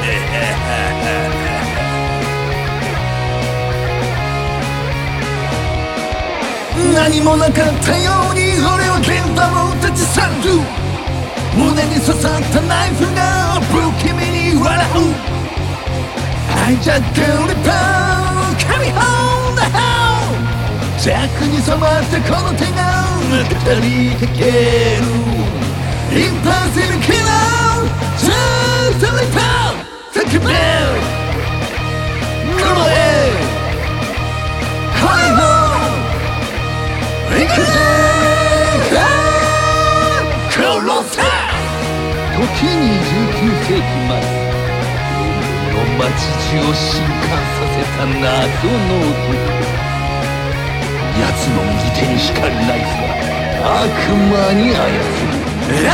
何もなかったように俺は現場を立ち去る。胸に刺さったナイフが不気味に笑う。I just got it down, carry on the house。 邪悪に染まったこの手が語りかける。インパーセルキラー、ジャストリパー、叫べこの絵ハイホーイングレ殺せ。時に19世紀まで街中を震撼させた謎の男。奴の右手に光るナイフは悪魔に操る。